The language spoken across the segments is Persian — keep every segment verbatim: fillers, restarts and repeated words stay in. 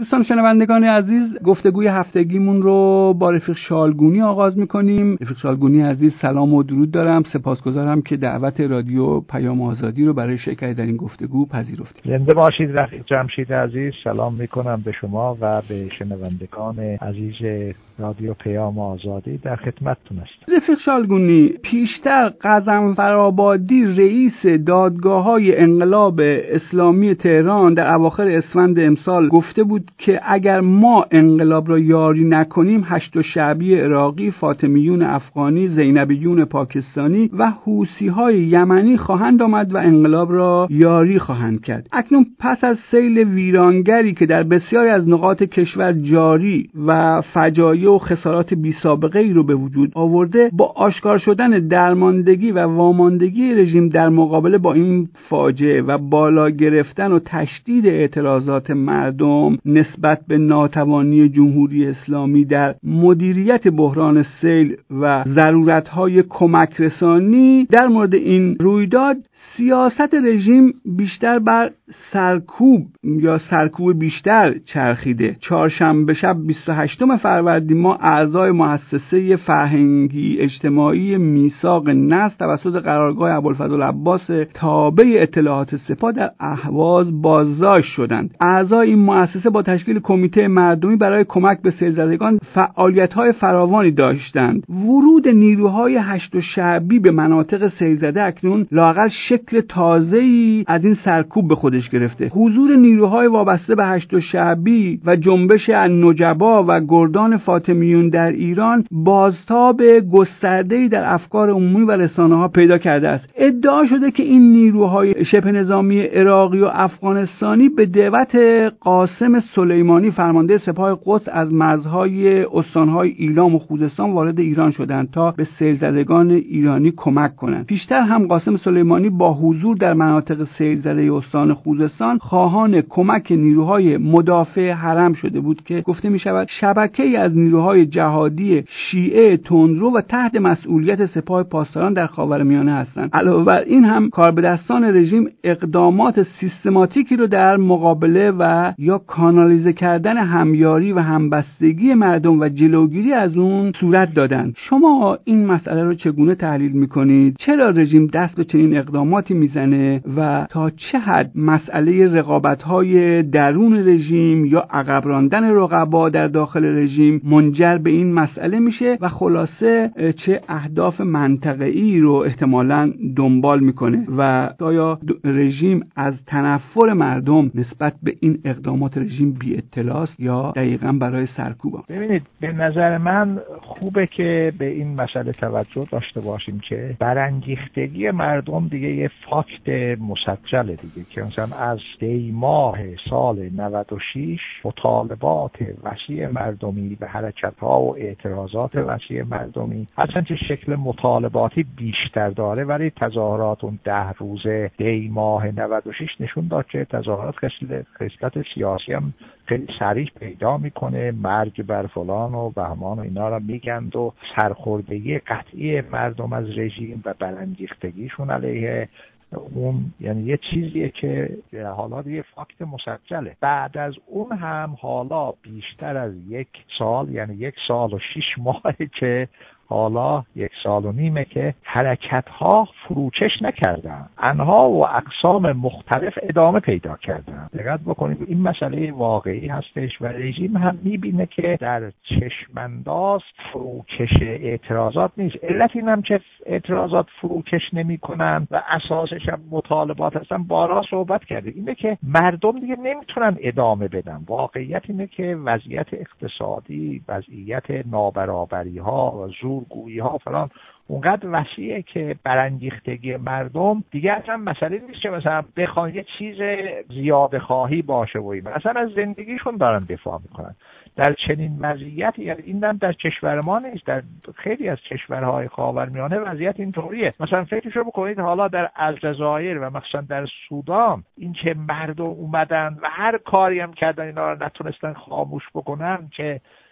دوستان شنوندگان عزیز، گفتگوی هفتگیمون رو با رفیق شالگونی آغاز میکنیم. رفیق شالگونی عزیز، سلام و درود دارم. سپاسگزارم که دعوت رادیو پیام آزادی رو برای شرکت در این گفتگو پذیرفتید. زنده باشید رفیق جمشید عزیز. سلام میکنم به شما و به شنوندگان عزیز رادیو پیام آزادی، در خدمتتون هستم. رفیق شالگونی، پیشتر غضنفرآبادی رئیس دادگاه‌های انقلاب اسلامی تهران در اواخر اسفند امسال گفته بود که اگر ما انقلاب را یاری نکنیم، هشت شعبی عراقی، فاطمیون افغانی، زینبیون پاکستانی و حوثی‌های یمنی خواهند آمد و انقلاب را یاری خواهند کرد. اکنون پس از سیل ویرانگری که در بسیاری از نقاط کشور جاری و فجایع و خسارات بی سابقه ای رو به وجود آورده، با آشکار شدن درماندگی و واماندگی رژیم در مقابله با این فاجعه و بالا گرفتن و تشدید اعتراضات مردم نسبت به ناتوانی جمهوری اسلامی در مدیریت بحران سیل و ضرورت‌های کمک رسانی، در مورد این رویداد سیاست رژیم بیشتر بر سرکوب یا سرکوب بیشتر چرخیده. چهارشنبه شب بیست و هشتم فروردین ما اعضای مؤسسه فرهنگی اجتماعی میثاق نسل توسط قرارگاه ابوالفضل عباس تابع اطلاعات سپاه در اهواز بازداشت شدند. اعضای این مؤسسه با تشکیل کمیته مردمی برای کمک به سیل‌زدگان فعالیت‌های فراوانی داشتند. ورود نیروهای هشت شعبی به مناطق سیل‌زده اکنون لااقل شکل تازه‌ای از این سرکوب به خودش گرفته. حضور نیروهای وابسته به هشت شعبی و جنبش النجبا و گردان فاطمیون در ایران بازتاب گسترده‌ای در افکار عمومی و رسانه‌ها پیدا کرده است. ادعا شده که این نیروهای شبه نظامی عراقی و افغانستانی به دعوت قاسم سلیمانی فرمانده سپاه قدس از مرزهای استان‌های ایلام و خوزستان وارد ایران شدند تا به سیل‌زدگان ایرانی کمک کنند. پیشتر هم قاسم سلیمانی با حضور در مناطق سیل‌زده استان خوزستان خواهان کمک نیروهای مدافع حرم شده بود که گفته می شود شبکه‌ای از نیروهای جهادی شیعه تندرو و تحت مسئولیت سپاه پاسداران در خاورمیانه هستند. علاوه بر این هم کاربدستان رژیم اقدامات سیستماتیکی رو در مقابله و یا کانالیزه کردن همیاری و همبستگی مردم و جلوگیری از اون صورت دادند. شما این مسئله رو چگونه تحلیل می‌کنید؟ چرا رژیم دست به چنین اقداماتی میزنه و تا چه حد مسئله رقابت‌های درون رژیم یا عقب راندن رقبا در داخل رژیم منجر به این مسئله میشه و خلاصه چه اهداف منطقه‌ای رو احتمالاً دنبال میکنه و آیا رژیم از تنفر مردم نسبت به این اقدامات رژیم بی اطلاع است یا دقیقاً برای سرکوب؟ ببینید، به نظر من خوبه که به این مسئله توجه داشته باشیم که برانگیختگی مردم دیگه یه فاکت مسجله دیگه، که مثلا از دی ماه سال نود و شش مطالبات وسیع مردمی به حرکت‌ها و اعتراضات وسیع مردمی اصلا چه شکل مطالباتی بیشتر داره، ولی تظاهرات اون ده روزه دی ماه نود و شش نشون داد که تظاهرات خصلت سیاسی هم خیلی صریح پیدا میکنه، مرگ بر فلان و بهمان و اینا را میگند و سرخوردگی قطعی مردم از رژیم و برانگیختگیشون علیه اون، یعنی یه چیزیه که حالا دیگه فاکت مسجله. بعد از اون هم حالا بیشتر از یک سال، یعنی یک سال و شش ماهه که حالا یک سال و نیمه که حرکت‌ها فروکش نکردن، انها و اقسام مختلف ادامه پیدا کردن. دقت بکنید، این مسئله واقعی هستش و رژیم هم میبینه که در چشمانداز فروکش اعتراضات نیست. علت این هم که اعتراضات فروکش نمی‌کنن و اساسش هم مطالبات هستن، بارها صحبت کردیم، اینه که مردم دیگه نمیتونن ادامه بدن. واقعیت اینه که وضعیت اقتصادی، وضعیت نابرابری‌ها و زور گویی ها فلان اونقدر وسیعه که برانگیختگی مردم دیگه اصلا مسئله نیست که مثلا بخوان یه چیز زیاده خواهی باشه و این اصلا از زندگیشون دارن دفاع میکنن. در چنین وضعیتی، یعنی این هم در کشور ما نیست، در خیلی از کشورهای خاورمیانه وضعیت اینطوریه. مثلا فکرشو بکنید حالا در الجزایر و مثلا در سودان، این که مردم اومدن و هر کاری هم کردن اینا رو نتونستن خاموش بکنن که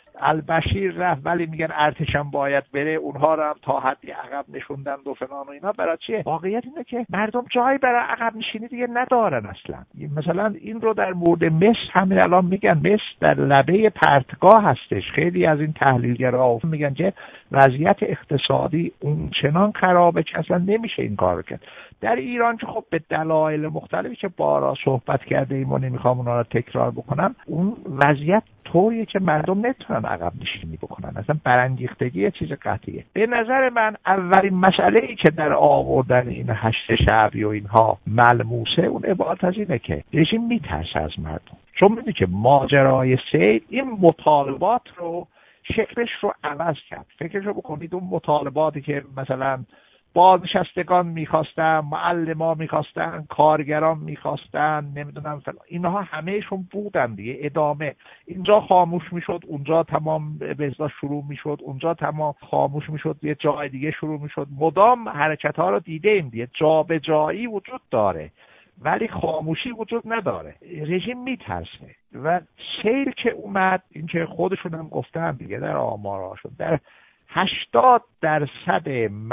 البشیر رفت ولی میگن ارتشم باید بره، اونها رو هم تا حدی عقب نشوندند و فلان و اینا. برای چیه؟ واقعیت اینه که مردم جایی برای عقب نشینی دیگه ندارن اصلا. مثلا این رو در مورد مصر همین الان میگن، مصر در لبه پرتگاه هستش. خیلی از این تحلیلگرا میگن که وضعیت اقتصادی اون چنان خرابه که اصلا نمیشه این کارو کرد. در ایران که خب به دلایل مختلفی که بارها صحبت کرده ایم و نمیخوام اونا رو تکرار بکنم، اون وضعیت طوریه که مردم نتونن عقب نشینی بکنن. اصلا برانگیختگی یه چیز قطعیه. به نظر من اولین مسئله‌ای که در آوردن این هشت شعبی و اینها ملموسه، اون عبارت از اینه که رژیم میترسه از مردم، چون میدونه که ماجرای سید این مطالبات رو شکلش رو عوض کرد. فکرشو بکنید اون مطالباتی که مثلا بازنشستگان میخواستن، معلمان میخواستن، کارگران میخواستن، نمیدونم فلان، اینها همهشون بودن دیگه. ادامه اینجا خاموش میشد، اونجا تمام به اصطلاح شروع میشد، اونجا تمام خاموش میشد، یه جای دیگه شروع میشد. مدام حرکت ها رو دیدیم دیگه. جا به جایی وجود داره ولی خاموشی وجود نداره. رژیم میترسه و سیل که اومد، این که خودشون هم گفتن دیگه در آماراشون، در هشتاد درصد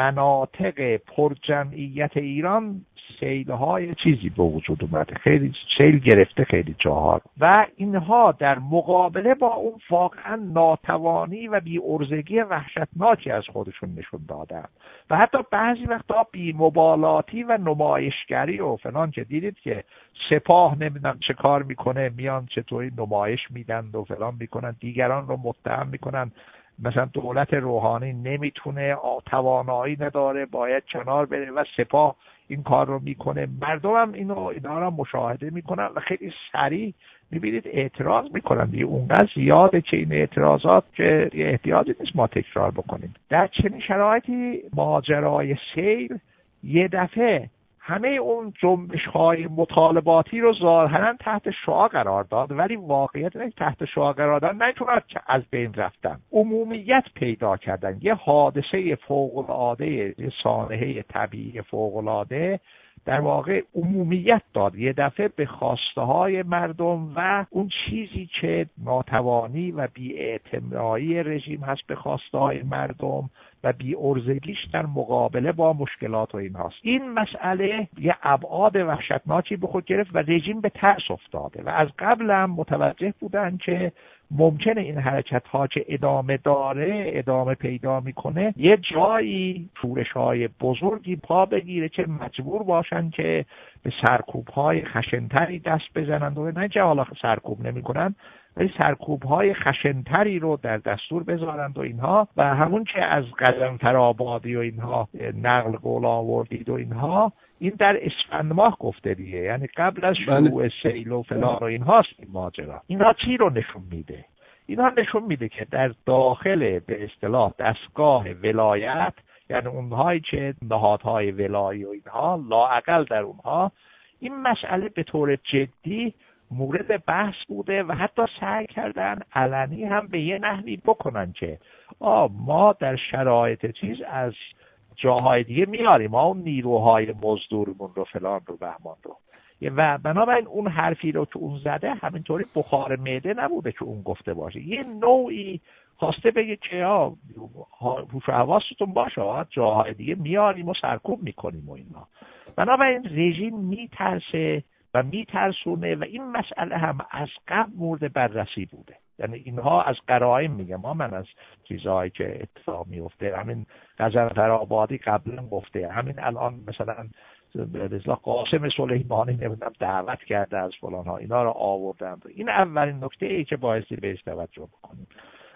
مناطق پرجمعیت ایران سیل‌های چیزی به وجود اومده، خیلی سیل گرفته خیلی جاها، و اینها در مقابله با اون واقعا ناتوانی و بی‌عرضگی وحشتناکی از خودشون نشون دادن و حتی بعضی وقتا بی‌مبالاتی و نمایشگری و فلان که دیدید که سپاه نمیدونم چه کار میکنه، میان چطوری نمایش میدن و فلان میکنن، دیگران رو متهم میکنن. مثلا دولت روحانی نمیتونه، توانایی نداره، باید کنار بره و سپاه این کار رو میکنه. مردم هم اینو اینا رو مشاهده میکنن و خیلی سریع میبینید اعتراض میکنن دیگه. اونقدر زیاده که این اعتراضات که احتیاجی نیست ما تکرار بکنیم. در چنین شرایطی ماجرای سیل یه دفعه همه اون جنبش‌های مطالباتی رو ظاهراً تحت شعاع قرار داد، ولی واقعیت اینه که تحت شعاع قرار دادن نمیتونن از بین رفتن، عمومیت پیدا کردن. یه حادثه فوق‌العاده، یه سانحه طبیعی فوق‌العاده در واقع عمومیت داد یه دفعه به خواسته های مردم و اون چیزی که ناتوانی و بی‌اعتنایی رژیم هست به خواسته های مردم و بی‌عرضگیش در مقابله با مشکلات و این هاست. این مسئله یه ابعاد وحشتناکی به خود گرفت و رژیم به ترس افتاده و از قبل هم متوجه بودن که ممکنه این حرکت ها که ادامه داره، ادامه پیدا میکنه، یه جایی شورش های بزرگی پا بگیره که مجبور باشن که به سرکوب های خشنتری دست بزنند و نه که حالا سرکوب نمی کنن ولی سرکوب های خشنتری رو در دستور بذارند و اینها. و همون که از قزنفرآبادی و اینها نقل قول آوردید و اینها، این در اسفند ماه گفته دیگه، یعنی قبل از شروع سیل و فلان و اینهاست این ماجرا. اینها چی رو نشون میده؟ اینها نشون میده که در داخل به اصطلاح دستگاه ولایت، یعنی اونهایی که نهادهای ولایی و اینها، لااقل در اونها این مسئله به طور جدی مورد بحث بوده و حتی سعی کردن علنی هم به یه نحوی بکنن که آه ما در شرایط چیز از جاهای دیگه میاریم، ما اون نیروهای مزدورمون رو فلان رو بهمان رو. و بنابراین اون حرفی رو که اون زده همینطوری بخار معده نبوده که اون گفته باشه، یه نوعی خواسته بگه که آه هوش و حواستون باشه، جاهای دیگه میاریم و سرکوب میکنیم و اینا. بنابراین رژیم میترسه و میترسونه و این مسئله هم از قبل مورد بررسی بوده. یعنی اینها از قرائن میگم، ما من از چیزهایی که اتفاق میفته، همین قزنفرآبادی قبلا گفته، همین الان مثلا به اصطلاح قاسم سلیمانی نمیدونم دعوت کرده از فلان ها، اینا رو آوردن. این اولین نکته ای که بایستی بهش توجه بکنیم.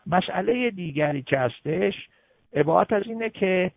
مسئله دیگری که هستش عبارت از اینه که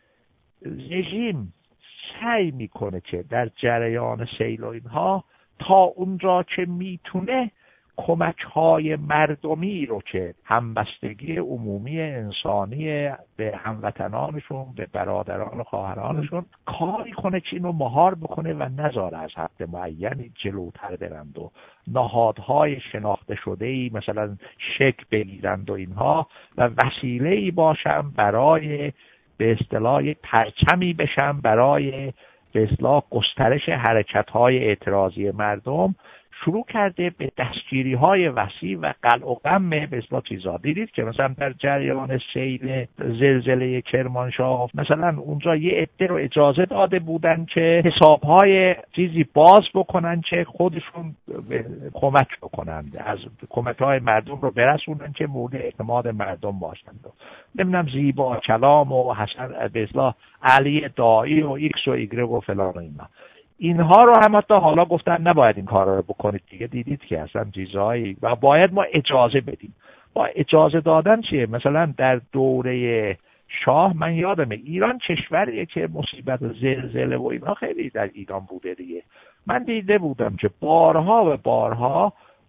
رژیم سعی میکنه که در جریان سیل و اینها تا اونجا که میتونه کمک های مردمی رو که همبستگی عمومی انسانی به هموطنانشون، به برادران و خواهرانشون کاری کنه که اینو مهار بکنه و نذاره از حد معینی جلوتر برند و نهادهای شناخته شده‌ای مثلا شکل بگیرند و اینها و وسیله‌ای باشن برای به اصطلاح پرچمی بشن برای به اصطلاح گسترش حرکت‌های اعتراضی مردم شروع کرده به دستگیری های وسیع و قلع و قم به اصطلاح چیزا. دیدید که مثلا در جریان سیل زلزله کرمانشاه مثلا اونجا یه عده رو اجازه داده بودن که حسابهای چیزی باز بکنن که خودشون کمک بکنن، از کمک های مردم رو برسونن که مورد اعتماد مردم باشند. نمیدونم زیبا کلام و حسن به اصطلاح علی دایی و ایکس و ایگرگ و فلان و اینا، اینها رو هم حتی حالا گفتن نباید این کارا رو بکنید دیگه. دیدید که اصلا چیزایی و باید ما اجازه بدیم. با اجازه دادن چیه؟ مثلا در دوره شاه من یادمه ایران کشوریه که مصیبت و زلزله و اینا خیلی در ایران بوده دیگه. من دیده بودم که بارها و بارها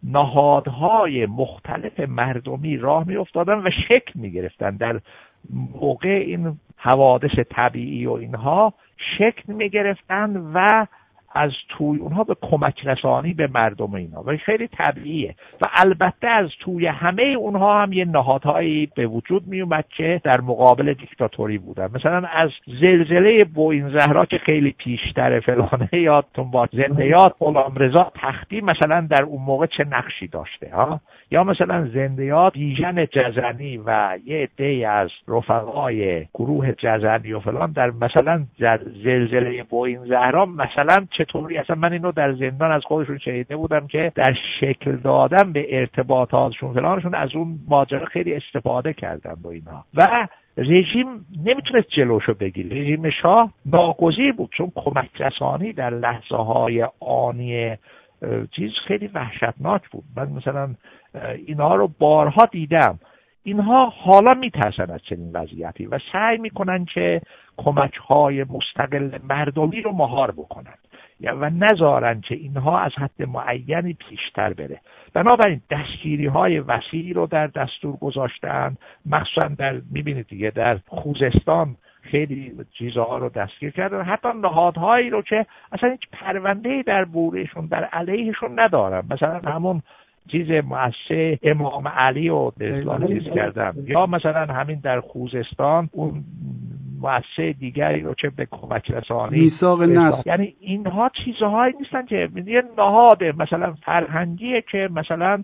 نهادهای مختلف مردمی راه می افتادن و شکل می گرفتن در موقع این حوادث طبیعی و اینها، شکل می گرفتن و از توی اونها به کمک رسانی به مردم اینا و خیلی طبیعیه. و البته از توی همه اونها هم یه نهادهایی به وجود می اومد که در مقابل دیکتاتوری بودن. مثلا از زلزله بوئین زهرا که خیلی پیشتر فلانه یادتون با زنده‌یاد غلامرضا تختی مثلا در اون موقع چه نقشی داشته ها، یا مثلا زنده‌یاد بیژن جزنی و یه عده‌ای از رفقای گروه جزنی و فلان در مثلا در زلزله بوئین زهرا مثلا چطوری، اصلا من اینو در زندان از خودشون شنیده بودم که در شکل دادن به ارتباطاتشون فلانشون از اون ماجرا خیلی استفاده کردن با اینا و رژیم نمیتونست جلوشو بگیره. رژیم شاه ناگزیر بود چون کمک رسانی در لحظه های آنی چیز خیلی وحشتناک بود. من مثلا اینها رو بارها دیدم. اینها حالا میترسن از چنین وضعیتی و سعی میکنن که کمک‌های مستقل مردمی رو مهار بکنن و نذارن که اینها از حد معینی پیشتر بره. بنابراین دستگیری‌های وسیعی رو در دستور گذاشتن، مخصوصا در میبینید دیگه در خوزستان خیلی چیزها رو دستگیر کردن، حتی نهادهایی رو که اصلا هیچ پرونده‌ای در بورشون در علیهشون ندارن، مثلا همون چیز مؤسسه امام علی رو به اصطلاح چیز کردن، یا مثلا همین در خوزستان اون مؤسسه دیگری رو که به کمک رسانی میثاق نصر. یعنی اینها چیزهایی نیستن که یه نهاد مثلا فرهنگیه که مثلا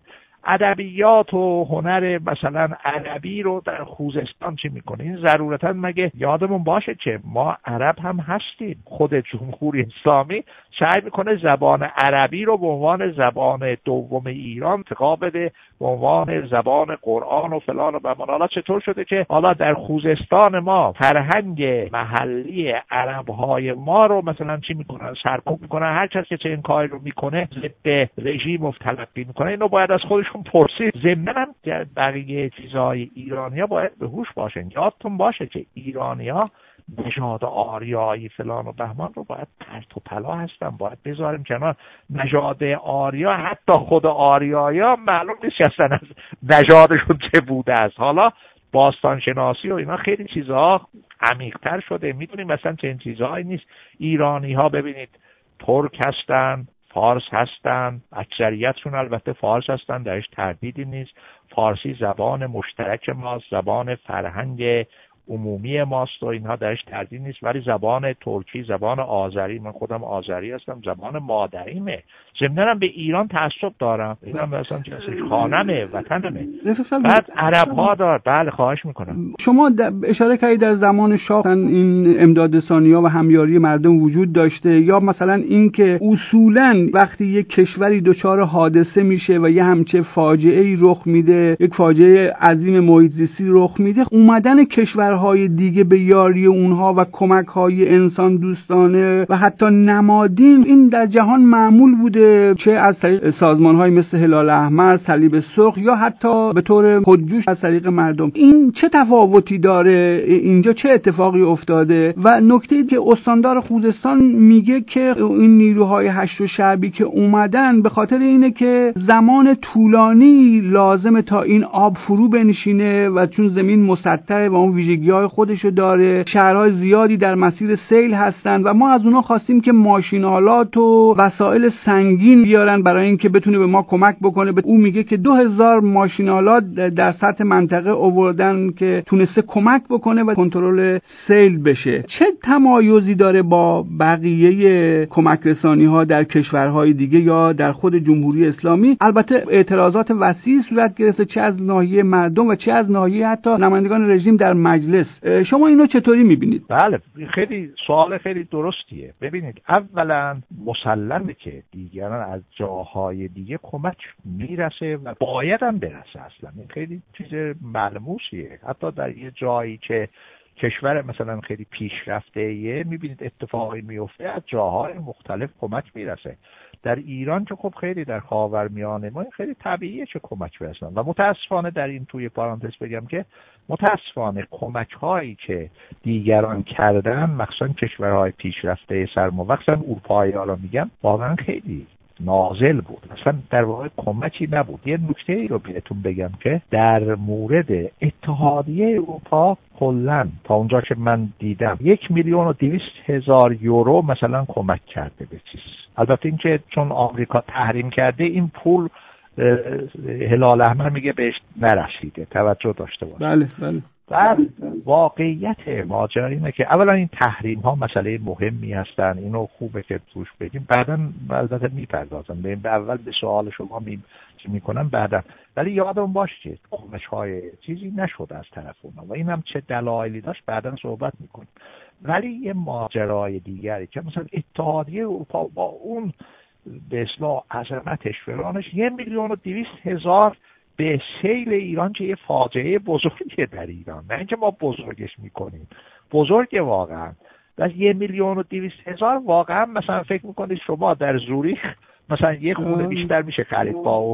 ادبیات و هنر مثلا عربی رو در خوزستان چی میکنه. این ضرورتا مگه یادمون باشه که ما عرب هم هستیم. خود جمهوری اسلامی سعی میکنه زبان عربی رو به عنوان زبان دوم ایران انتخاب بده، به عنوان زبان قرآن و فلان و بمان. حالا چطور شده که حالا در خوزستان ما فرهنگ محلی عربهای ما رو مثلا چی میکنن؟ سرکوب میکنن. هر کس که چه این کاری رو میکنه ضد رژیم رو تلقی میکنه. اینو باید از خودشون پرسید. ضمن هم بقیه چیزهای ایرانیا باید به هوش باشن. یادتون باشه که ایرانیا نژاد آریایی فلان و بهمان رو باید پرت و پلا هستن، باید بذاریم کنار. نژاد آریا حتی خود آریایا معلوم نیست اصلا از نژادشون چه بوده است. حالا باستان شناسی و اینا خیلی چیزها عمیق‌تر شده، میدونیم مثلا چه این چیزهایی نیست. ایرانی ها ببینید ترک هستن، فارس هستن، اکثریتشون البته فارس هستن، درش تردیدی نیست. فارسی زبان مشترک ماست، زبان فرهنگ عمومی ماست و اینها درش تردید نیست. ولی زبان ترکی، زبان آذری، من خودم آذری هستم، زبان مادریمه. ضمناً به ایران تعصب دارم، اینا مثلا چیزی خانمه، وطنمه. بعد عرب ها دار. بله خواهش میکنم. شما اشاره کردید در زمان شاه این امدادرسانی‌ها و همیاری مردم وجود داشته، یا مثلا اینکه اصولاً وقتی یک کشوری دچار حادثه میشه و یه همچه فاجعه‌ای رخ میده، یک فاجعه عظیم محیط زیستی رخ میده، اومدن کشورهای دیگه به یاری اونها و کمک‌های انسان دوستانه و حتی نمادین، این در جهان معمول بوده، چه از طریق سازمان‌های مثل هلال احمر، صلیب سرخ، یا حتی به طور خودجوش از طریق مردم. این چه تفاوتی داره؟ اینجا چه اتفاقی افتاده؟ و نکته‌ای که استاندار خوزستان میگه که این نیروهای هشت و شعبی که اومدن به خاطر اینه که زمان طولانی لازمه تا این آب فرو بنشینه و چون زمین مسطحه و اون ویژگی ویژگی‌های خودشو داره. شهرهای زیادی در مسیر سیل هستن و ما از اونها خواستیم که ماشین‌آلات و وسایل سنگین بیارن برای اینکه بتونه به ما کمک بکنه. او میگه که دو هزار ماشین‌آلات در سطح منطقه آوردن که تونسته کمک بکنه و کنترل سیل بشه. چه تمایزی داره با بقیه کمک رسانی‌ها در کشورهای دیگه یا در خود جمهوری اسلامی؟ البته اعتراضات وسیعی صورت گرفته، چه از ناحیه مردم و چه از ناحیه حتی نمایندگان رژیم در مجلس. شما اینو چطوری می‌بینید؟ بله، خیلی سوال خیلی درستیه. ببینید، اولا مسلمه که دیگران از جاهای دیگه کمک میرسه و باید هم برسه. اصلا این خیلی چیز ملموسیه. حتی در یه جایی که کشور مثلا خیلی پیشرفته یه میبینید اتفاقی میفته، از جاهای مختلف کمک میرسه. در ایران که خب خیلی در خاورمیانه ما خیلی طبیعیه که کمک برسن و متاسفانه در این توی پارانتز بگم که متاسفانه کمک هایی که دیگران کردن، مخصوصا کشورهای پیشرفته سرموقت اروپایی ها رو میگم، واقعا خیلی نازل بود. اصلا در واقع کمکی نبود. یه نکته ای رو بهتون بگم که در مورد اتحادیه اروپا کلاً تا اونجا که من دیدم یک میلیون و دویست هزار یورو مثلا کمک کرده به چیز. البته این که چون آمریکا تحریم کرده این پول هلال احمر میگه بهش نرسیده، توجه داشته باشه. بله بله. و واقعیت ماجرا اینه که اولا این تحریم ها مسئله مهمی هستن، اینو خوبه که توش بگیم، بعداً البته میپردازم به اول به سوال شما می میکنم بعداً، ولی یادم باشه که کمک های چیزی نشده از طرف اونا و این هم چه دلایلی داشت بعداً صحبت میکنیم. ولی یه ماجرای دیگری که مثلا اتحادیه اروپا با اون به اصطلاح عظمتش فرانش یه میلیون و دویست هزار به سیل ایران که یه فاجعه بزرگه در ایران، نه اینکه ما بزرگش میکنیم، بزرگه واقعا. و یه میلیون و دویست هزار واقعا مثلا فکر میکنید شما در زوریخ مثلا یه خونه بیشتر میشه خرید با اون.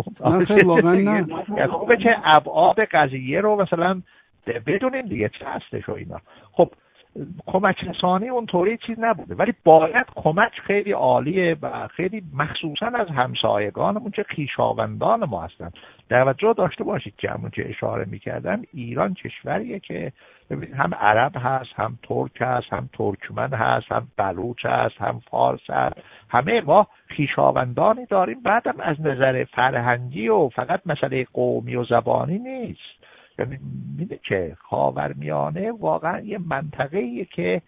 واقعا خوبه که ابعاد قضیه رو مثلا بدونیم دیگه چه هستش و اینا. خب کمک رسانی اونطوری چیز نبوده، ولی باید کمک خیلی عالیه و خیلی مخصوصا از همسایگانمون که خویشاوندان ما هستن. توجه داشته باشید که همون که اشاره میکردن، ایران کشوریه که ببینید هم عرب هست، هم ترک هست، هم ترکمن هست، هم بلوچ هست، هم فارس هست، همه ما خویشاوندانی داریم. بعدم از نظر فرهنگی و فقط مسئله قومی و زبانی نیست. یعنی میده که خاورمیانه واقعا یه منطقه‌ایه که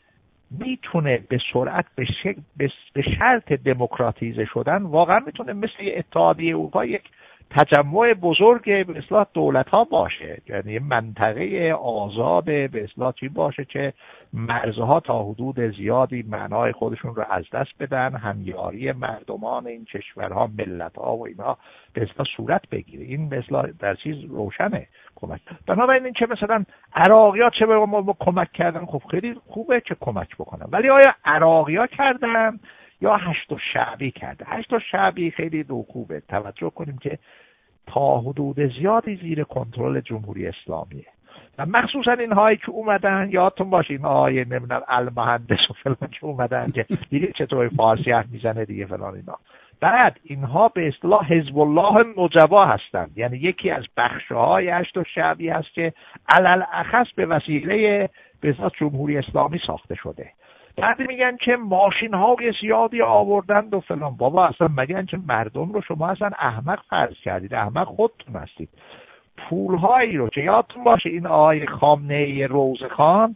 میتونه به سرعت به, شک... به شرط دموکراتیزه شدن واقعا میتونه مثل اتحادیه اروپا یک تجمع بزرگ به اصطلاح دولت‌ها باشه. یعنی منطقه آزاد به اصطلاح چی باشه که مرزها تا حدود زیادی معنای خودشون رو از دست بدن، همیاری مردمان این کشورها، ملت‌ها و اینا به اصطلاح صورت بگیره. این به اصطلاح در چیز روشنه کمک. بنابراین این که مثلا عراقی‌ها چه به ما کمک کردن، خب خیلی خوبه که کمک بکنن، ولی آیا عراقی‌ها کردن یا هشت شعبی کرده؟ هشت شعبی خیلی دو خوبه. توجه کنیم که تا حدود زیادی زیر کنترل جمهوری اسلامیه و مخصوصا اینهایی که اومدن، یادتون باشه این آقای نمیدونم المهندس و فلان که اومدن که دیگه چطور فارسی حرف میزنه دیگه فلان اینا. بعد اینها به اصطلاح حزب الله نجبا هستند، یعنی یکی از بخش‌های هشت شعبی هست که علل اخص به وسیله به اصطلاح جمهوری اسلامی ساخته شده. بعد میگن که ماشین های زیادی آوردند و فلان. بابا اصلا مگن که مردم رو شما اصلا احمق فرض کردید؟ احمق خودتون هستید. پول هایی رو که یادتون باشه این آقای خامنه‌ای روزخان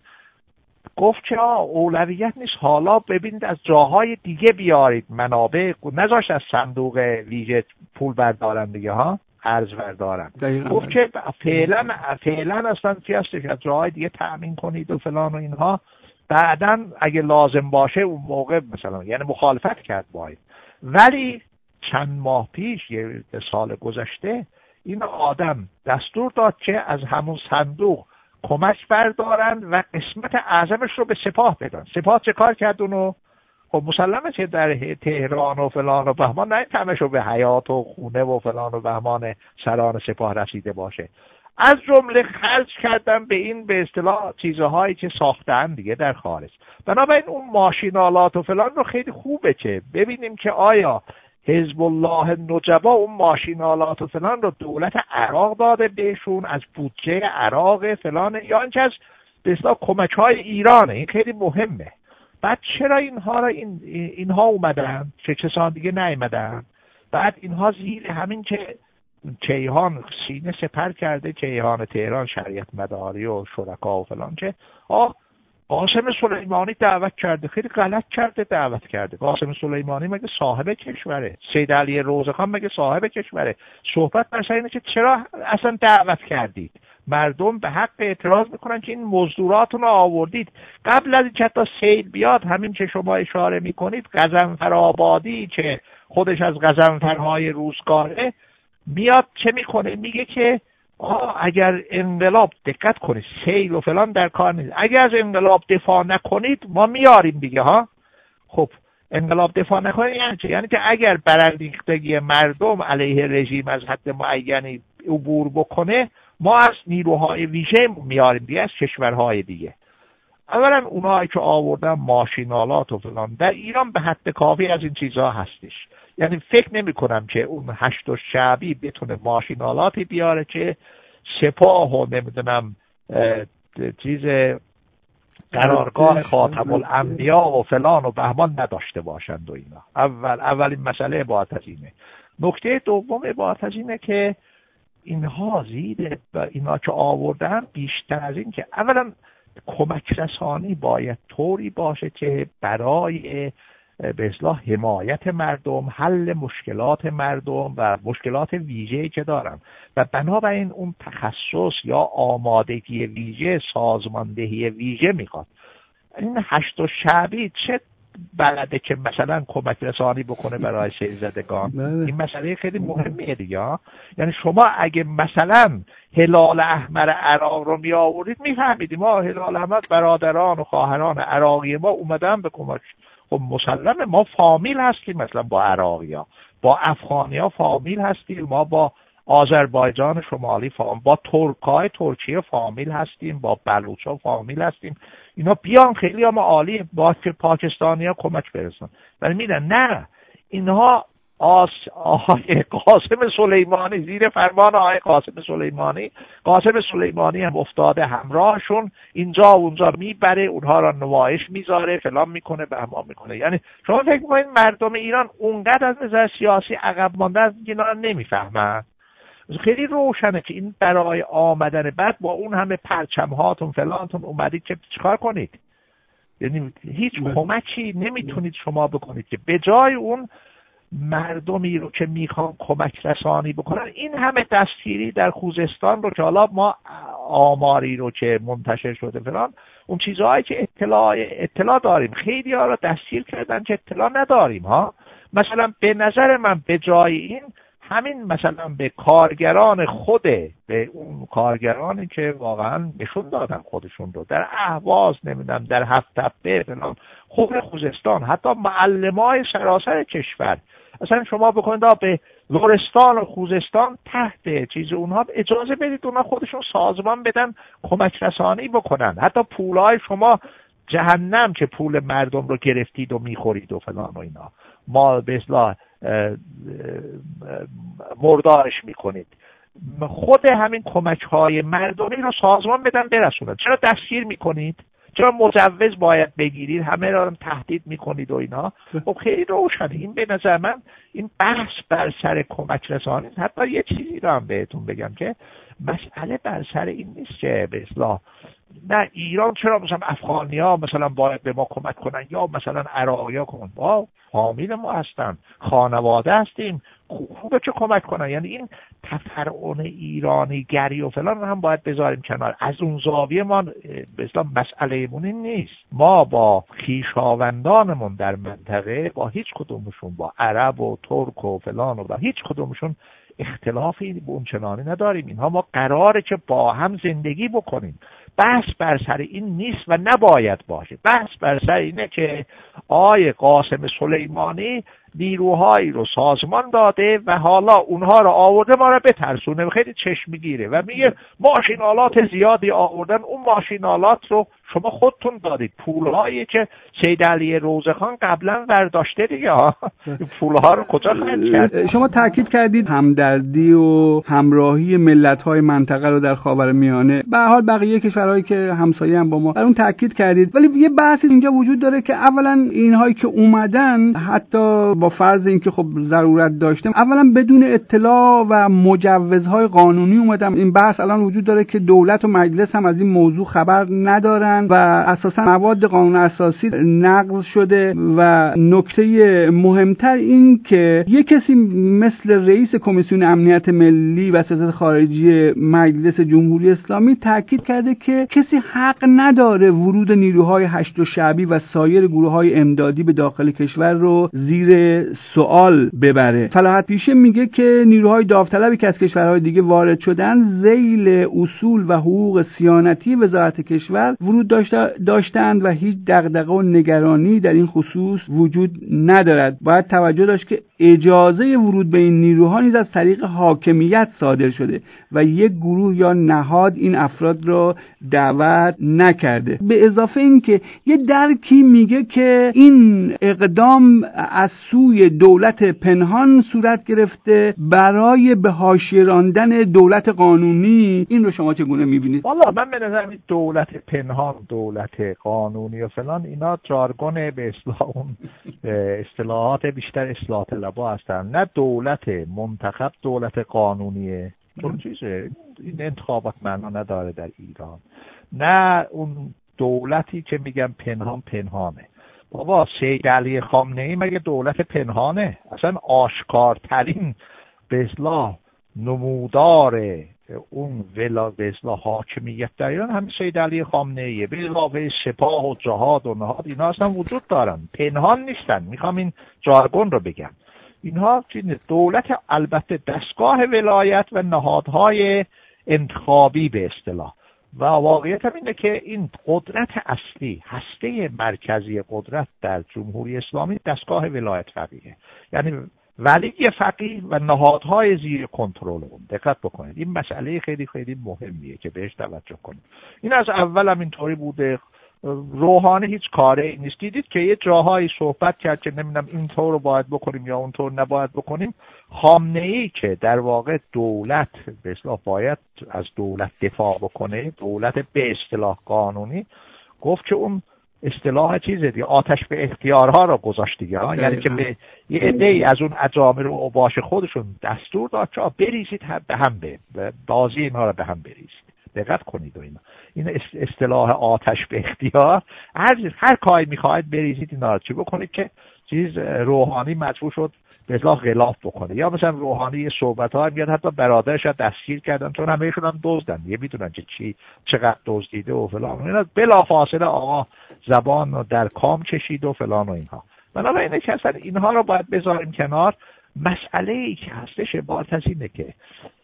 گفت که اولویت نیست، حالا ببینید از جاهای دیگه بیارید منابع، نذاشت از صندوق ویژه پول بردارن دیگه ها، ارز بردارن. گفت که فعلا فعلا اصلا چی هستش از جاهای دیگه تأمین کنید و فلان و اینها، بعداً اگه لازم باشه اون موقع مثلا، یعنی مخالفت کرد باید. ولی چند ماه پیش یه سال گذشته این آدم دستور داد که از همون صندوق کمک بردارن و قسمت اعظمش رو به سپاه بدن. سپاه چه کار کرد اونو؟ خب مسلمه که در تهران و فلان و بهمان نه تمش رو به حیات و خونه و فلان و بهمان سران سپاه رسیده باشه. از جمله خرج کردن به این به اصطلاح چیزهایی که ساختن دیگه در خارج. بنابراین اون ماشینالات و فلان رو خیلی خوبه که ببینیم که آیا حزب الله نجبا اون ماشینالات و فلان رو دولت عراق داده بهشون از بودجه عراق فلان، یا اینکه از به اصطلاح کمک‌های ایرانه، این خیلی مهمه. بعد چرا اینها را این اینها اومدن چه کسان دیگه نیومدن؟ بعد اینها زیر همین که کیهان سینه سپر کرده، کیهان تهران شریعت مداری و شرکا و فلان، که آه قاسم سلیمانی دعوت کرده، خیلی غلط کرده دعوت کرده. قاسم سلیمانی مگه صاحب کشوره؟ سید علی روزخان مگه صاحب کشوره؟ صحبت بر سر اینه که چرا اصلا دعوت کردید؟ مردم به حق اعتراض میکنن که این مزدوراتون رو آوردید. قبل از اینکه تا سیل بیاد، همین که شما اشاره میکنید، غضنفرآبادی که خودش از غضنفرهای روزگاره میاد چه میکنه؟ میگه که آه اگر انقلاب، دقت کنید، سیل و فلان در کار نیست، اگر از انقلاب دفاع نکنید ما میاریم دیگه ها. خب انقلاب دفاع نکنید یعنی چه؟ یعنی که اگر برانگیختگی مردم علیه رژیم از حد معینی عبور بکنه، ما از نیروهای ویژه میاریم دیگه، از کشورهای دیگه. اولا اونایی که آوردن ماشینالات و فلان در ایران به حد کافی از این چیزها هستش. یعنی فکر نمی کنم که اون هشت و شعبی بتونه ماشینالاتی بیاره که سپاه و نمیدونم چیز قرارگاه خاتم الانبیا و فلان و بهمان نداشته باشند و اینا. اول اولین مسئله عبارت از اینه. نکته دوم عبارت از اینه که اینها زیر اینا که آوردن، بیشتر از این که اولا کمک رسانی باید طوری باشه که برای به اصطلاح حمایت مردم، حل مشکلات مردم و مشکلات ویژه‌ای که دارن، و بنابراین اون تخصص یا آمادگی ویژه، سازماندهی ویژه میخواد. این هشت و شعبی چه بلده که مثلا کمک رسانی بکنه برای سیل زدگان؟ این مسئله خیلی مهمیه دیگه. یعنی شما اگه مثلا هلال احمر عراق رو می آورید میفهمیدیم ما هلال احمر برادران و خواهران عراقی ما اومدن به کمک. خب مسلمه ما فامیل هستیم، مثلا با عراقی‌ها، با افغانی‌ها فامیل هستیم، ما با آذربایجان شمالی فامیل، با ترکای ترکیه فامیل هستیم، با بلوچ‌ها فامیل هستیم. اینا بیان خیلی هم عالی با که پاکستانی‌ها کمک برسن، ولی میدن نه، اینها آس آقای قاسم سلیمانی زیر فرمان آقای قاسم سلیمانی، قاسم سلیمانی هم افتاده همراهشون، اینجا و اونجا میبره، اونها را نمایش میذاره، فلان میکنه، بهمان میکنه. یعنی شما فکر میکنید مردم ایران اونقدر از نظر سیاسی عقب مانده از اینا رو نمیفهمن؟ خیلی روشنه که این برای آمدن بعد با اون همه پرچم هاتون فلانتون اومدید که چیکار کنید؟ یعنی هیچ کمکی نمیتونید شما بکنید که به جای اون مردمی رو که میخوان کمک رسانی بکنن، این همه دستگیری در خوزستان رو که حالا ما آماری رو که منتشر شده فلان، اون چیزهایی که اطلاع اطلاع داریم، خیلی ها رو دستگیر کردن که اطلاع نداریم ها. مثلا به نظر من به جای این همین مثلا به کارگران خوده، به اون کارگرانی که واقعا نشون دادن خودشون رو در اهواز، نمیدونم در هفت تپه فلان، خود خوزستان، حتی معلمای سراسر کشور، اصلا شما بکنید به لرستان و خوزستان تحت چیز اونها اجازه بدید اونها خودشون سازمان بدن، کمک رسانی بکنن. حتی پولای شما جهنم که پول مردم رو گرفتید و میخورید و فلان و اینا، ما به اصطلاح مردارش میکنید. خود همین کمک های مردمی رو سازمان بدن برسونن. چرا دستگیر میکنید؟ چرا مجوز باید بگیرید؟ همه را تهدید میکنید و اینا. خب خیلی روشنه. این به نظر من این بحث بر سر کمک رسانی. حتی یه چیزی رو هم بهتون بگم که مسئله بر سر این نیست که به اصطلاح نه ایران چرا مثلا افغانی‌ها مثلا باید به ما کمک کنن یا مثلا عراقی‌ها کنن. با فامیل ما هستن، خانواده هستیم، خوبه که کمک کنن. یعنی این تفرعون ایرانی گری و فلان هم باید بذاریم کنار. از اون زاویه ما به اصطلاح مسئله‌مون این نیست. ما با خویشاوندانمون در منطقه با هیچ کدومشون، با عرب و ترک و فلان و با هیچ کدومشون اختلافی اونچنانی نداریم. اینها ما قراره که با هم زندگی بکنیم. بحث بر سر این نیست و نباید باشه. بحث بر سر اینه که آقای قاسم سلیمانی نیروهایی رو سازمان داده و حالا اونها رو آورده ما رو بترسونه، خیلی چشم میگیره و میگه ماشینالات زیادی آوردن، اون ماشینالات رو شما خودتون دادید. پولهایی که سید علی روزخان قبلا برداشته دیگه ها، پولها رو کجا خرج کرد؟ شما تاکید کردید همدردی و همراهی ملت‌های منطقه رو در خاورمیانه، به هر حال بقیه کشورهایی که همسایه هم با ما، بر اون تاکید کردید. ولی یه بحثی اینجا وجود داره که اولا اینهایی که اومدن حتی با فرض اینکه خب ضرورت داشته، اولا بدون اطلاع و مجوزهای قانونی اومدن. این بحث الان وجود داره که دولت و مجلس هم از این موضوع خبر ندارن و اساسا مواد قانون اساسی نقض شده. و نکته مهمتر این که یک کسی مثل رئیس کمیسیون امنیت ملی و سیاست خارجی مجلس جمهوری اسلامی تاکید کرده که کسی حق نداره ورود نیروهای هشت شعبی و سایر گروه‌های امدادی به داخل کشور رو زیر سوال ببره. فلاحت پیشه میگه که نیروهای داوطلبی که از کشورهای دیگه وارد شدن ذیل اصول و حقوق صیانتی وزارت کشور ورود داشتند و هیچ دغدغه و نگرانی در این خصوص وجود ندارد. باید توجه داشت که اجازه ورود به این نیروها نیز از طریق حاکمیت صادر شده و یک گروه یا نهاد این افراد را دعوت نکرده. به اضافه اینکه یه درکی میگه که این اقدام از سوی دولت پنهان صورت گرفته برای به حاشیه راندن دولت قانونی. این رو شما چگونه میبینید؟ والا من به نظر میاد دولت پنهان، دولت قانونی و فلان اینا جارگون به اصطلاح اون اصطلاحات بیشتر اصلاح طلبا هستن. نه دولت منتخب دولت قانونیه، چون چیزه این انتخابات معنا نداره در ایران. نه اون دولتی که میگم پنهان پنهانه. بابا سید علی خامنه‌ای مگه دولت پنهانه؟ اصلا آشکارترین به اصطلاح نمودار اون ولا به اصطلاح حاکمیت در ایران همین سید علی خامنه‌ایه. به اضافه سپاه و جهاد و نهاد اینا اصلا وجود دارن، پنهان نیستن. میخوام این جارگون رو بگم. اینها دولت البته دستگاه ولایت و نهادهای انتخابی به اصطلاح. و واقعیت هم اینه که این قدرت اصلی، هسته مرکزی قدرت در جمهوری اسلامی دستگاه ولایت فقیه، یعنی ولی فقیه و نهادهای زیر کنترل اون. دقت بکنید این مسئله خیلی خیلی مهمیه که بهش توجه کنید. این از اول هم اینطوری بوده. روحانی هیچ کاری نیست. دیدید که یه جاهایی صحبت کرد که نمیدونم اینطور رو باید بکنیم یا اونطور نباید بکنیم. خامنه‌ای که در واقع دولت به اصطلاح باید از دولت دفاع بکنه، دولت به اصطلاح قانونی، گفت که اون اصطلاح چیزه دیگه، آتش به اختیارها رو گذاشت دیگه ها. یعنی که به یه عده‌ای از اون اجامر و اوباش خودشون دستور داد که بریزید به هم، به بازی اینها رو به هم بریزید. دقت کنید و اینا. این اصطلاح آتش به اختیار، هر هر کاری میخواید بریزید اینا رو چی بکنید که چیز روحانی مجبور شد به اصطلاح خلاف بکنه. یا مثلا روحانی صحبت‌ها میاد حتی برادرش رو دستگیر کردن چون همه‌شون هم دزدن، یه میدونن که چی چقدر دزدیده و فلان. اینا بلافاصله آقا زبان رو در کام کشید و فلان و اینها. بنابراین که اصلا اینها رو باید بذاریم کنار. مسئله‌ای که هستش عبارت از اینه که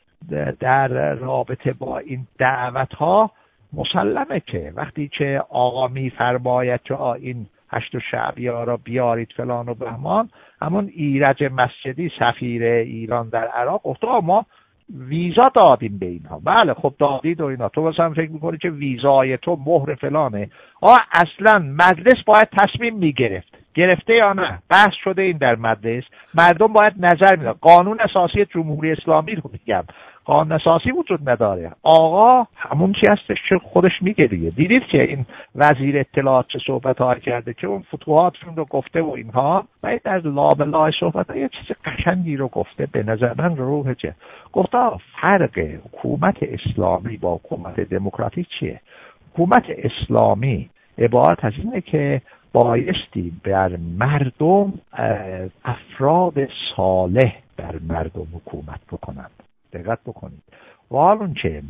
در رابطه با این دعوت‌ها مسلمه که وقتی که آقا میفرماید که این هشت شعبی ها را بیارید فلان و بهمان، همون ایرج مسجدی سفیر ایران در عراق گفت ما ویزا دادیم به اینها. بله خب دادید و اینا. تو مثلا فکر میکنی که ویزای تو مهر فلانه؟ آه اصلا مجلس باید تصمیم میگرفت، گرفته یا نه بحث شده این در مجلس، مردم باید نظر میدن. قانون اساسی جمهوری اسلامی رو میگم، قانون اساسی وجود نداره. آقا همون چی هستش که خودش میگه دیگه. دیدید که این وزیر اطلاعات چه صحبت ها کرده که اون فتوحاتشون رو گفته و اینها، باید از لابلای صحبت ها یه چیز قشنگی رو گفته. به نظر من روح چه گفته فرق حکومت اسلامی با حکومت دموکراتیک چیه؟ حکومت اسلامی عبارت از اینه که بایستی بر مردم افراد صالح بر مردم حکومت بکنند. دقت بکنید. و حالون که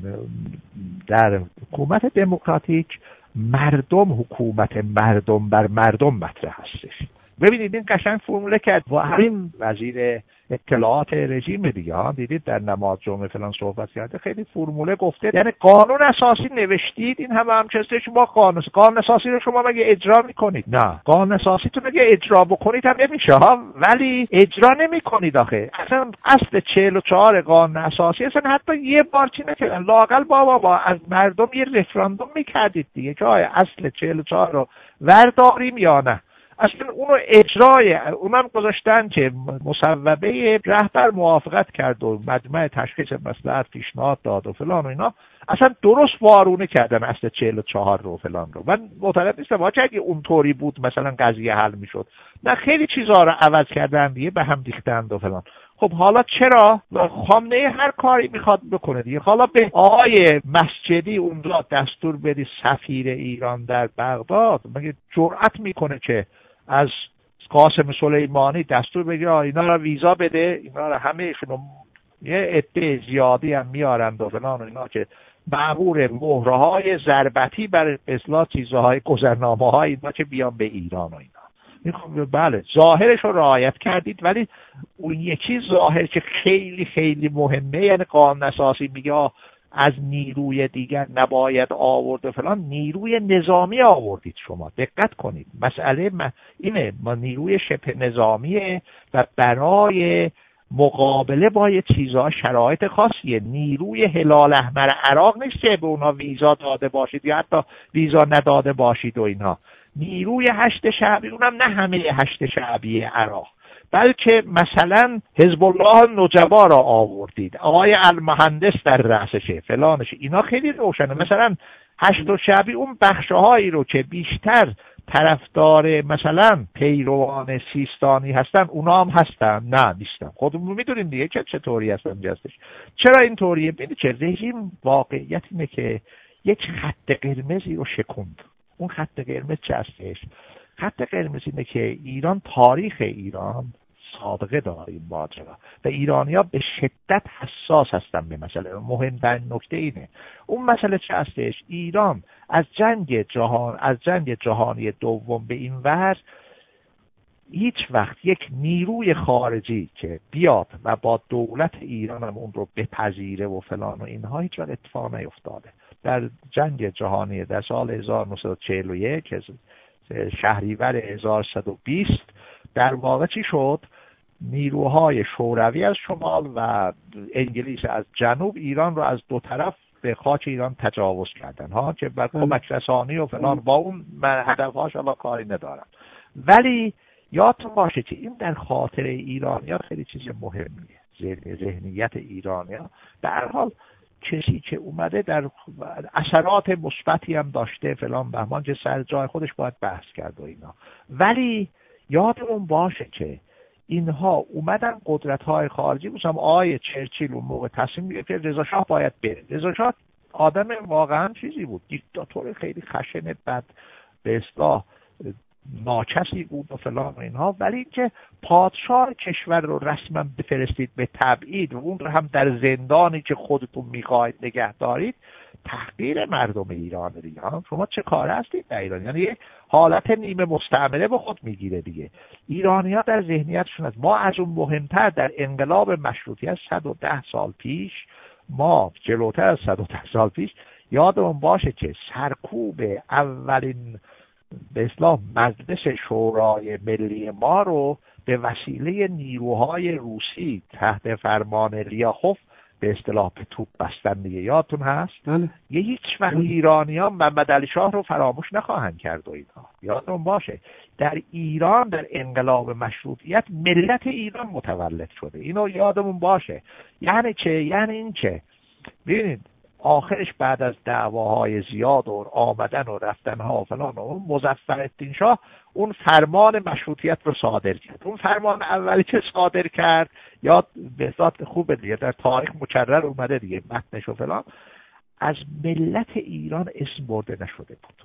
در حکومت دموکراتیک مردم حکومت مردم بر مردم مطرح هستش. ببینید این قشنگ فرموله کرد و همین وزیر اطلاعات رژیم دیگه ها. دیدید در نماز جمعه فلان صحبت کرده، خیلی فرموله گفته، یعنی قانون اساسی نوشتید، این همه هم چسته شما قانون قانون اساسی رو شما مگه اجرا میکنید؟ نه، قانون اساسی تو مگه اجرا بکنید هم نمیشه ها، ولی اجرا نمیکنید. آخه اصلا اصل چهل و چهار قانون اساسی اصلا حتی یه بار چی نکردن، لااقل بابا با از مردم یه رفراندوم میکردید دیگه که آیا اصل چهل و چهار رو ورداریم یا نه. اصلا اونو اجرای اونم گذاشتن که مصوبه رهبر موافقت کرد و مجمع تشخیص مصلحت پیشنهاد داد و فلان و اینا، اصلا درست وارونه کردن اصل چهل و چهار رو فلان رو. من معتقد نیستم واقعا اگه اونطوری بود مثلا قضیه حل میشد، نه خیلی چیزها رو عوض کردن دیگه، به هم ریختند و فلان. خب حالا چرا خامنه‌ای هر کاری میخواد بکنه دیگه؟ حالا به آقای مسجدی اونجا دستور بدی سفیر ایران در بغداد، مگه جرأت میکنه که از قاسم سلیمانی دستور بگیره اینا را ویزا بده؟ اینا را همه شنو یه عده زیادی هم میارند و فلان و اینا که مأمور مهرهای ضربتی بر اصلاح چیزهای گذرنامه های اینا که بیان به ایران و اینا. بله ظاهرش رو رعایت کردید، ولی اون یکی ظاهر که خیلی خیلی مهمه، یعنی قانون اساسی میگه از نیروی دیگر نباید آورد فلان، نیروی نظامی آوردید شما. دقت کنید مسئله اینه، ما نیروی شبه نظامیه و برای مقابله با یه چیزها شرایط خاصیه. نیروی هلال احمر عراق نیست که به اونا ویزا داده باشید یا حتی ویزا نداده باشید و اینا. نیروی هشت شعبی، اونم نه همه هشت شعبی عراق، بلکه مثلا حزب الله نجبا را آوردید، آقای المهندس در رأسشه فلانشه، اینا خیلی روشنه. مثلا هشت شعبی اون بخشهایی رو که بیشتر طرفدار مثلا پیروان سیستانی هستن، اونا هم هستن؟ نه نیستن. خودمون میدونیم دیگه که چطوری هستن جستش. چرا این طوریه؟ ببینید چه رژیم واقعیت اینه که یک خط قرمزی رو شکوند. اون خط قرمز چه هستش؟ خط قرمز اینه که ایران، تاریخ ایران سابقه داره این ماجرا و ایرانی‌ها به شدت حساس هستن به مسئله. مهمترین نکته اینه. اون مسئله چه هستش؟ ایران از جنگ جهان از جنگ جهانی دوم به این ور هیچ وقت یک نیروی خارجی که بیاد و با دولت ایران هم اون رو بپذیره و فلان و اینها هیچ وقت اتفاق نیفتاده. در جنگ جهانی در سال هزار و نهصد و چهل و یک شهریور هزار و سیصد و بیست در واقع چی شد؟ نیروهای شوروی از شمال و انگلیس از جنوب ایران رو از دو طرف به خاک ایران تجاوز کردن ها، که بر کمک رسانی و فلان با اون هدفهاش الان کاری ندارن. ولی یادتون باشه که این در خاطر ایرانی‌ها خیلی چیز مهمیه. ذهنیت ایرانی‌ها در هر حال کسی که اومده در اثرات مثبتی هم داشته فلان بهمان، که سر جای خودش باید بحث کرد و اینا، ولی یادمون باشه که اینها اومدن قدرت‌های خارجی، مثلا آقای چرچیل اون موقع تصمیم میگه که رضا شاه باید بره. رضا شاه آدم واقعا چیزی بود، دیکتاتور خیلی خشن بد به اصطلاح ناکسی بود و فلان و اینها، ولی اینکه پادشاه کشور رو رسما بفرستید به تبعید و اون رو هم در زندانی که خودتون میخواید نگه دارید، تحقیر مردم ایران دیگه. شما چه کاره هستید در ایران؟ یعنی یه حالت نیمه مستعمره به خود میگیره دیگه. ایرانی ها در ذهنیتشون هست. ما از اون مهمتر در انقلاب مشروطیت صد و ده سال پیش، ما جلوتر از صد و ده سال پیش یادمون باشه که سرکوب اولین به اصطلاح مجلس شورای ملی ما رو به وسیله نیروهای روسی تحت فرمان لیاخوف به اصطلاح به توپ بستن دیگه. یادتون هست؟ بله. یه هیچ وقت ایرانیان محمد علی شاه رو فراموش نخواهند کرد و اینا. یادتون باشه در ایران در انقلاب مشروطیت ملت ایران متولد شده. اینو یادمون باشه. یعنی چه؟ یعنی این که ببینید آخرش بعد از دعواهای زیاد و آمدن و رفتنها و فلان و اون مظفرالدین شاه اون فرمان مشروطیت رو صادر کرد. اون فرمان اولی که صادر کرد یاد به ذات خوبه دیگه، در تاریخ مکرر اومده دیگه متنش و فلان، از ملت ایران اسم برده نشده بود.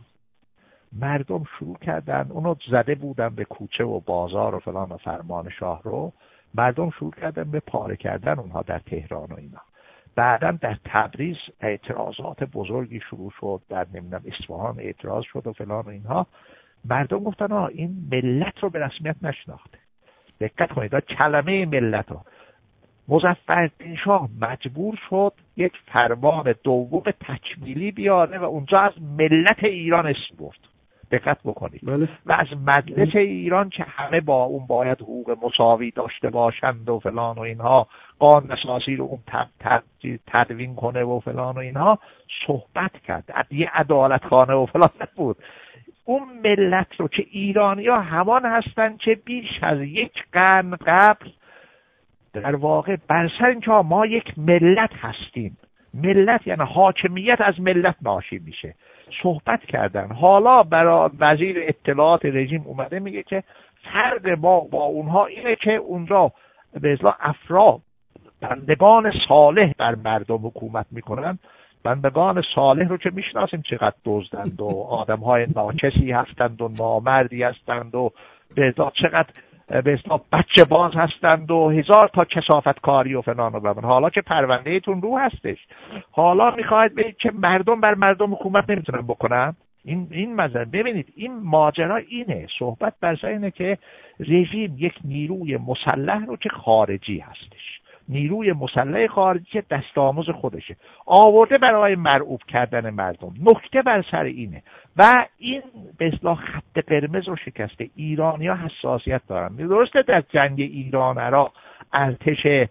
مردم شروع کردن اونو زده بودن به کوچه و بازار و فلان و فرمان شاه رو، مردم شروع کردن به پاره کردن اونها در تهران و اینا. بعداً در تبریز اعتراضات بزرگی شروع شد، در نمیدونم اصفهان اعتراض شد و فلان و اینها. مردم گفتن آه این ملت رو به رسمیت نشناخته. دقت کنید کلمه ملت ها. مظفرالدین شاه مجبور شد یک فرمان دوم تکمیلی بیاره و اونجا از ملت ایران اسم برد. دقت بکنید. بله. و از مجلس ایران که همه با اون باید حقوق مساوی داشته باشند و فلان و اینها، قانون اساسی رو اون تدوین کنه و فلان و اینها صحبت کرد. یه عدالتخانه و فلان بود. اون ملت رو که ایرانی‌ها همان هستن که بیش از یک قرن قبل در واقع بر سر اینکه ما یک ملت هستیم، ملت یعنی حاکمیت از ملت ناشی میشه، صحبت کردن. حالا برای وزیر اطلاعات رژیم اومده میگه که فرق ما با اونها اینه که اونجا به اصطلاح افراد بندگان صالح بر مردم حکومت میکنن. بندگان صالح رو که میشناسیم چقدر دزدند و آدمهای ناکسی هستند و نامردی هستند و به اصطلاح چقدر به اصطلاح بچه باز هستند و هزار تا کثافت کاری و فلان و ببن. حالا که پرونده تون رو هستش، حالا میخواید بگید که مردم بر مردم حکومت نمیتونن بکنن. این این ماجرا ببینید، این ماجرا اینه، صحبت بر سر اینه که رژیم یک نیروی مسلح رو که خارجی هستش، نیروی مسلح خارجی که دست آموز خودشه آورده برای مرعوب کردن مردم. نکته بر سر اینه و این به اصطلاح خط قرمز رو شکسته. ایرانی‌ها حساسیت دارن. درسته در جنگ ایران عراق ارتش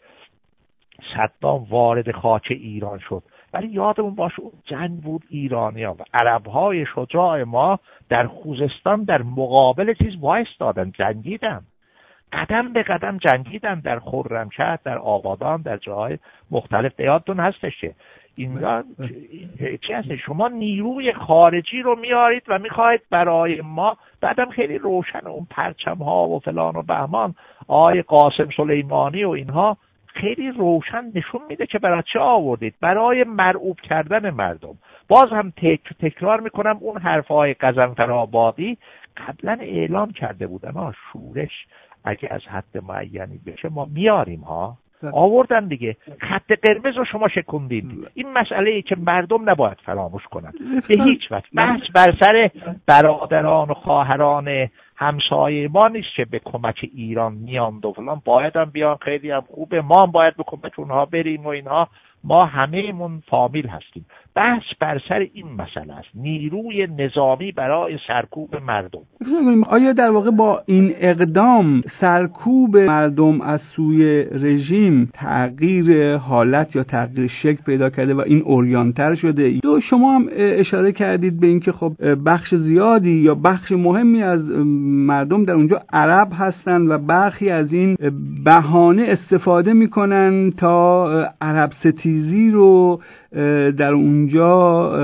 صدام وارد خاک ایران شد، ولی یادمون باشه اون جنگ بود ایرانی‌ها و عرب‌های شجاع ما در خوزستان در مقابل چیز وایستادن، جنگیدن، قدم به قدم جنگیدن در خرمشهر، در آبادان، در جاهای مختلف. یادتون هستش که اینجا چی هست؟ شما نیروی خارجی رو میارید و میخواید برای ما، بعدم خیلی روشن اون پرچم ها و فلان و بهمان، آقای قاسم سلیمانی و اینها خیلی روشن نشون میده که برای چه آوردید؟ برای مرعوب کردن مردم. باز هم تک تکرار میکنم اون حرفهای غضنفرآبادی قبلا اعلام کرده بودن ها، شورش اگه از حد معینی بشه ما میاریم ها. آوردن دیگه، خط قرمز رو شما شکوندید. این مسئله ای که مردم نباید فراموش کنن به هیچ وجه. بحث بر سر برادران و خواهران همسایه ما نیست که به کمک ایران میاند و فلان، باید هم بیان، خیلی هم خوبه، ما هم باید به کمک اونها بریم و اینها، ما همه‌مون فامیل هستیم. بحث بر سر این مسئله است، نیروی نظامی برای سرکوب مردم. آیا در واقع با این اقدام سرکوب مردم از سوی رژیم تغییر حالت یا تغییر شکل پیدا کرده و این اوریانتر شده؟ دو شما هم اشاره کردید به اینکه خب بخش زیادی یا بخش مهمی از مردم در اونجا عرب هستند و برخی از این بهانه استفاده میکنن تا عرب ستیزی رو در اونجا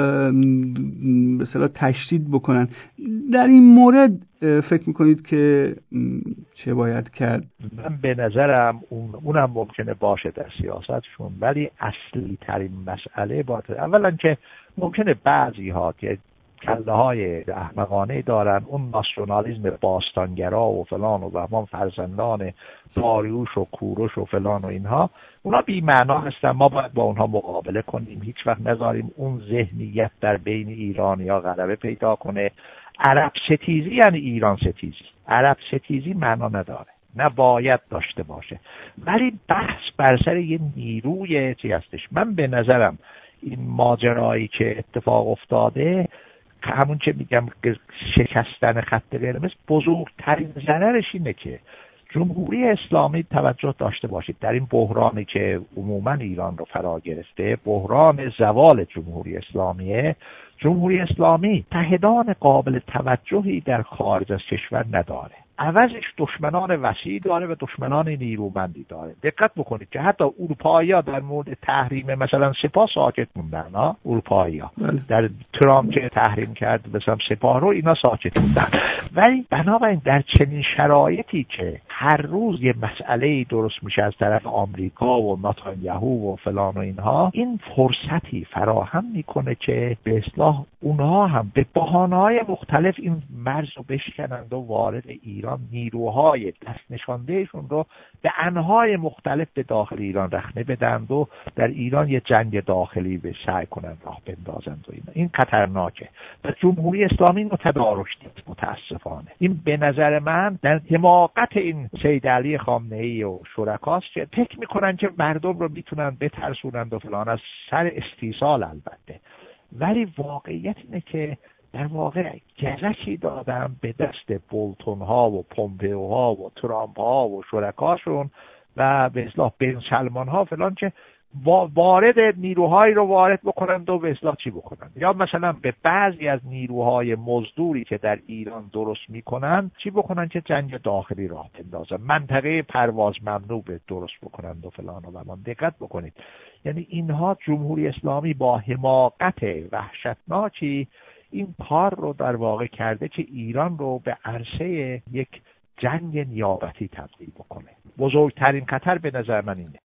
به اصطلاح تشدید بکنن. در این مورد فکر میکنید که چه باید کرد؟ من به نظرم اون اونم ممکنه باشه در سیاستشون، ولی اصلی ترین مسئله باید اولا که ممکنه بعضی ها که کله های احمقانه دارن، اون ناسیونالیسم باستانگرا و فلان و بهمان، فرزندان داریوش و کوروش و فلان و اینها، اونا بی معنا هستن، ما باید با اونها مقابله کنیم، هیچ وقت نذاریم اون ذهنیت در بین ایرانی‌ها غلبه پیدا کنه. عرب ستیزی یعنی ایران ستیزی، عرب ستیزی معنا نداره، نه باید داشته باشه. ولی بحث بر سر یه نیروی چی هستش. من به نظرم این ماجرایی که اتفاق افتاده، همون که میگم شکستن خط قرمز، بزرگترین ضررش اینه که جمهوری اسلامی توجه داشته باشید در این بحرانی که عموما ایران رو فرا گرفته، بحران زوال جمهوری اسلامیه. جمهوری اسلامی تحدان قابل توجهی در خارج از کشور نداره، عوضش دشمنان وسیع داره و دشمنان نیرومندی داره. دقت بکنید که حتی اروپایی‌ها در مورد تحریم مثلا سپاه ساکت موندن. ها اروپایی‌ها در ترامپ که تحریم کرد مثلا سپاه رو، اینا ساکت موندن. ولی بنابراین در چنین شرایطی که هر روز یه مسئله‌ای درست میشه از طرف آمریکا و نتانیاهو و فلان و اینها، این فرصتی فراهم میکنه که به اصطلاح اونها هم به بهانه‌های مختلف این مرز رو بشکنند و وارد ایران نیروهای دست نشاندهشون رو به انواع مختلف به داخل ایران رخنه بدند و در ایران یه جنگ داخلی به سعی کنند راه بندازند و اینا. این خطرناکه و جمهوری اسلامی اینو تدارک دید متاسفانه. این به نظر من در حماقت این سید علی خامنه‌ای و شرکاست که فکر میکنن که مردم رو میتونن بترسونند و فلان، از سر استیصال البته، ولی واقعیت اینه که در واقع گرکی دادم به دست بولتون ها و پومپئو ها و ترامپ ها و شرکاشون و به اصلاح بن سلمان ها فلان که وارد نیروهایی رو وارد بکنند و به اصلاح چی بکنند، یا مثلا به بعضی از نیروهای مزدوری که در ایران درست میکنند چی بکنند که جنگ داخلی راه بندازن، منطقه پرواز ممنوع به درست بکنند و فلان و فلان. دقت بکنید، یعنی اینها جمهوری اسلامی با حماقت وحشتناکی این کار رو در واقع کرده که ایران رو به عرصه یک جنگ نیابتی تبدیل بکنه. بزرگترین خطر به نظر من اینه.